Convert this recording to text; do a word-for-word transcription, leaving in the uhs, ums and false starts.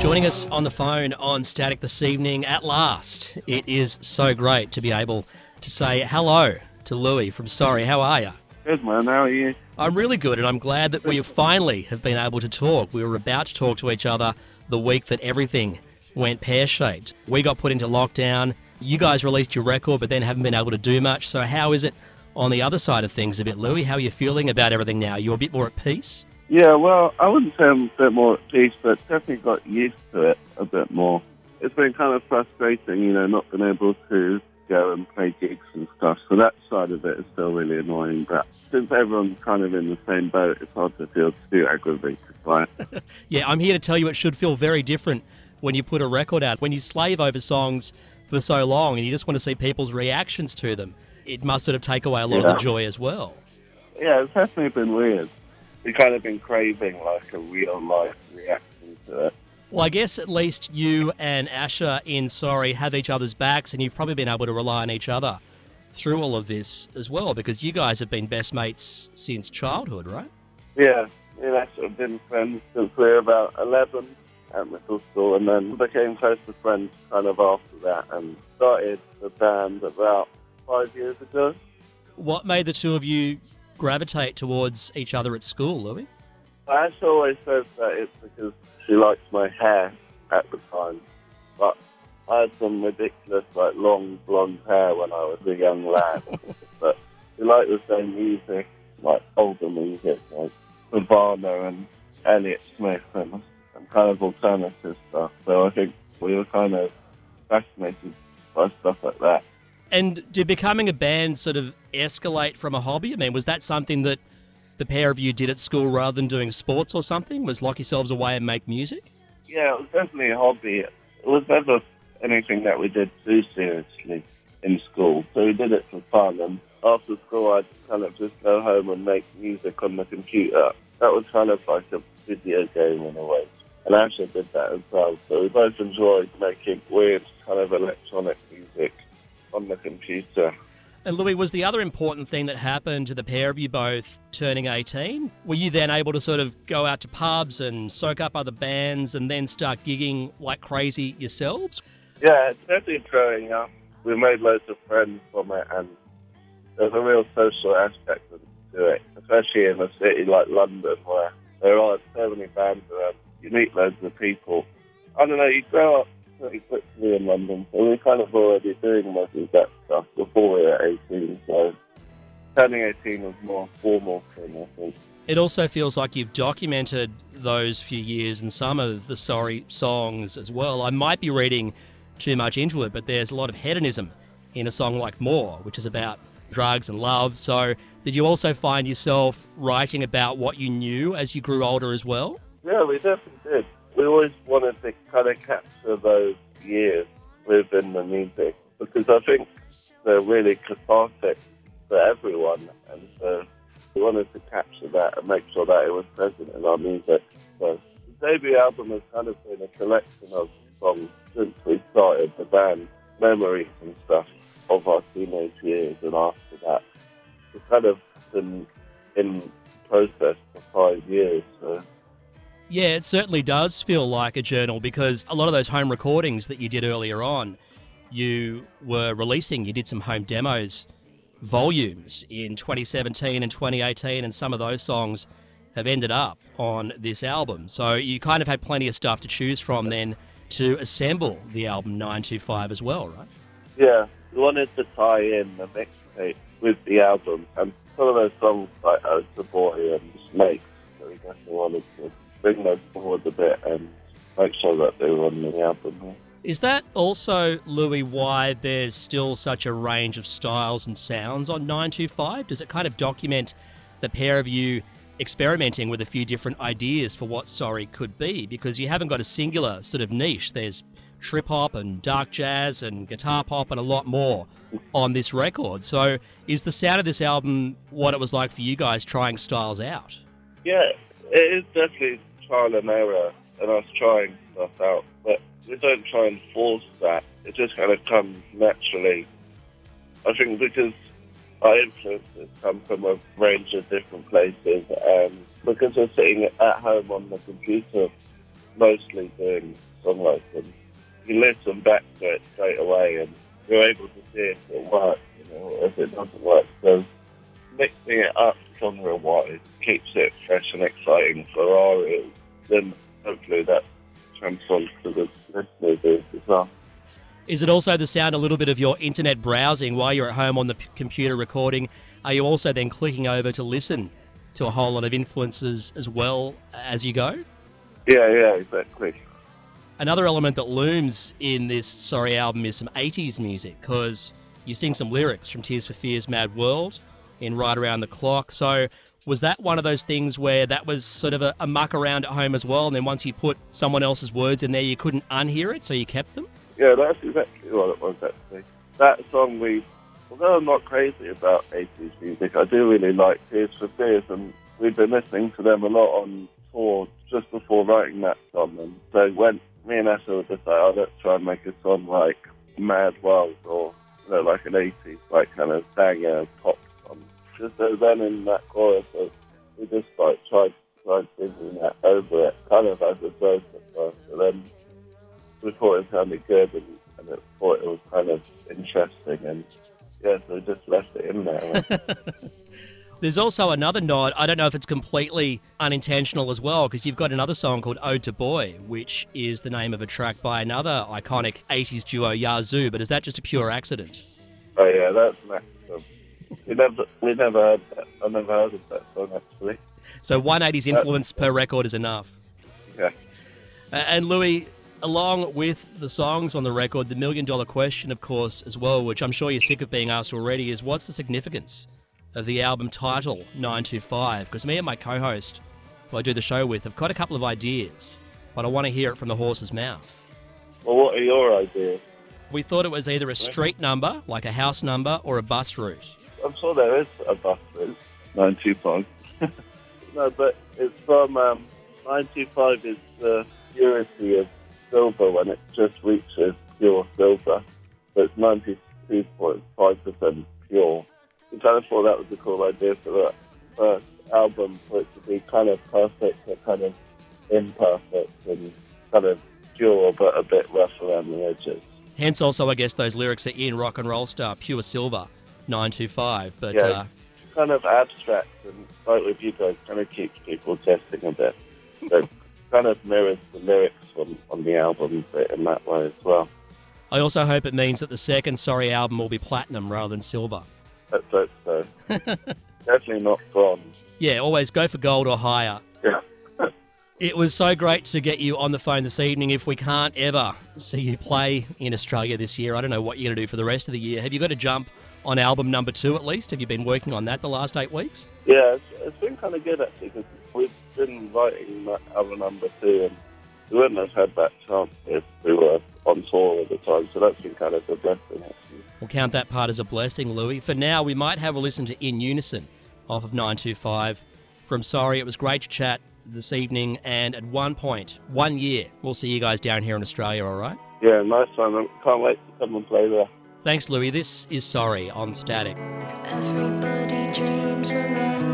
Joining us on the phone on Static this evening, at last, it is so great to be able to say hello to Louis from Sorry. How are you? Good, man. How are you? I'm really good, and I'm glad that we finally have been able to talk. We were about to talk to each other the week that everything went pear-shaped. We got put into lockdown. You guys released your record, but then haven't been able to do much. So how is it on the other side of things a bit, Louis? How are you feeling about everything now? You're a bit more at peace? Yeah, well, I wouldn't say I'm a bit more at peace, but definitely got used to it a bit more. It's been kind of frustrating, you know, not being able to go and play gigs and stuff. So that side of it is still really annoying. But since everyone's kind of in the same boat, it's hard to feel too aggravated by it. Yeah, I'm here to tell you it should feel very different when you put a record out. When you slave over songs for so long and you just want to see people's reactions to them, it must sort of take away a lot yeah. of the joy as well. Yeah, it's definitely been weird. We've kind of been craving like a real-life reaction to it. Well, I guess at least you and Asher in Sorry have each other's backs, and you've probably been able to rely on each other through all of this as well, because you guys have been best mates since childhood, right? Yeah, me and Asher have been friends since we were about eleven at middle school, and then became close to friends kind of after that, and started the band about five years ago. What made the two of you gravitate towards each other at school, Louis? Ash always says that it's because she likes my hair at the time, but I had some ridiculous, like, long blonde hair when I was a young lad. But we like the same music, like older music, like Nirvana and Elliott Smith and, and kind of alternative stuff. So I think we were kind of fascinated by stuff like that. And did becoming a band sort of escalate from a hobby? I mean, was that something that the pair of you did at school rather than doing sports or something? Was lock yourselves away and make music? Yeah, it was definitely a hobby. It was never anything that we did too seriously in school. So we did it for fun. And after school, I'd kind of just go home and make music on the computer. That was kind of like a video game in a way. And Asher did that as well. So we both enjoyed making weird kind of electronic music on the computer. And Louis, was the other important thing that happened to the pair of you both turning eighteen? Were you then able to sort of go out to pubs and soak up other bands and then start gigging like crazy yourselves? Yeah, it's definitely growing up. We made loads of friends from it, and there's a real social aspect to it, especially in a city like London where there are so many bands around. You meet loads of people. I don't know, you grow up pretty quickly in London, so we're kind of already doing most of that stuff before we were eighteen, so turning eighteen was more formal for me, I think. It also feels like you've documented those few years in some of the Sorry songs as well. I might be reading too much into it, but there's a lot of hedonism in a song like More, which is about drugs and love. So did you also find yourself writing about what you knew as you grew older as well? Yeah, we definitely did. We always wanted to kind of capture those years within the music because I think they're really cathartic for everyone, and so we wanted to capture that and make sure that it was present in our music. So the debut album has kind of been a collection of songs since we started the band, memories and stuff of our teenage years, and after that it's kind of been in process for five years. So. Yeah, it certainly does feel like a journal because a lot of those home recordings that you did earlier on, you were releasing, you did some home demos, volumes in twenty seventeen and twenty eighteen, and some of those songs have ended up on this album. So you kind of had plenty of stuff to choose from then to assemble the album nine two five as well, right? Yeah, we wanted to tie in the mixtape with the album, and some of those songs like Ode to Boy and Snakes, so we definitely wanted to bring those forward a bit and make sure that they were on the album. Is that also, Louis, why there's still such a range of styles and sounds on nine two five? Does it kind of document the pair of you experimenting with a few different ideas for what Sorry could be? Because you haven't got a singular sort of niche. There's trip-hop and dark jazz and guitar pop and a lot more on this record. So is the sound of this album what it was like for you guys trying styles out? Yeah, it is definitely trial and error and us trying stuff out, but we don't try and force that. It just kind of comes naturally. I think because our influences come from a range of different places, and because we're sitting at home on the computer mostly doing songwriting. You listen back to it straight away and you're able to see if it works, you know, or if it doesn't work. So mixing it up genre-wise keeps it fresh and exciting for our ears. Then hopefully that transfers to the listeners' ears as well. Is it also the sound a little bit of your internet browsing while you're at home on the p- computer recording? Are you also then clicking over to listen to a whole lot of influences as well as you go? Yeah, yeah, exactly. Another element that looms in this Sorry album is some eighties music, because you sing some lyrics from Tears for Fears' Mad World in Right Around the Clock. So was that one of those things where that was sort of a, a muck around at home as well, and then once you put someone else's words in there, you couldn't unhear it, so you kept them? Yeah, that's exactly what it was, actually. That song, we, although I'm not crazy about eighties music, I do really like Tears for Fears, and we've been listening to them a lot on tour just before writing that song. And so when me and Asa were just like, oh, let's try and make a song like Mad World, or, you know, like an eighties, like kind of banger pop song. Just so then in that chorus, so we just like tried, tried singing that over it, kind of as a verse at first, and then we thought it sounded good, and, and it thought it was kind of interesting, and yeah, so we just left it in there. There's also another nod. I don't know if it's completely unintentional as well, because you've got another song called Ode to Boy, which is the name of a track by another iconic eighties duo, Yazoo, but is that just a pure accident? Oh yeah, that's an accident. We never, we never heard that. I never heard of that song, actually. So one eighties influence per record is enough. Yeah. Uh, and Louis, along with the songs on the record, the million dollar question, of course, as well, which I'm sure you're sick of being asked already, is what's the significance of the album title, nine two five? Because me and my co-host, who I do the show with, have got a couple of ideas, but I want to hear it from the horse's mouth. Well, what are your ideas? We thought it was either a street number, like a house number, or a bus route. I'm sure there is a bus route, nine two five. No, but it's from, um, nine two five is the purity of silver when it just reaches pure silver. So it's ninety-two point five percent pure. We kind of thought that was a cool idea for that first album, for it to be kind of perfect but kind of imperfect and kind of pure but a bit rough around the edges. Hence also, I guess, those lyrics are in Rock and Roll Star, Pure Silver, nine two five. But, yeah, uh, kind of abstract, and like with you guys, kind of keeps people guessing a bit. So kind of mirrors the lyrics on, on the album bit in that way as well. I also hope it means that the second Sorry album will be platinum rather than silver. Let's hope so. Definitely not bronze. Yeah, always go for gold or higher. Yeah. It was so great to get you on the phone this evening. If we can't ever see you play in Australia this year, I don't know what you're going to do for the rest of the year. Have you got to jump on album number two at least? Have you been working on that the last eight weeks? Yeah, it's, it's been kind of good actually, because we've been writing that album number two, and we wouldn't have had that chance if we were on tour all the time, so that's been kind of a blessing actually. We'll count that part as a blessing, Louis. For now, we might have a listen to In Unison off of nine two five. From Sorry, it was great to chat this evening, and at one point, one year, we'll see you guys down here in Australia, all right? Yeah, nice one. I can't wait to come and play there. Thanks, Louis. This is Sorry on Static. Everybody dreams alone.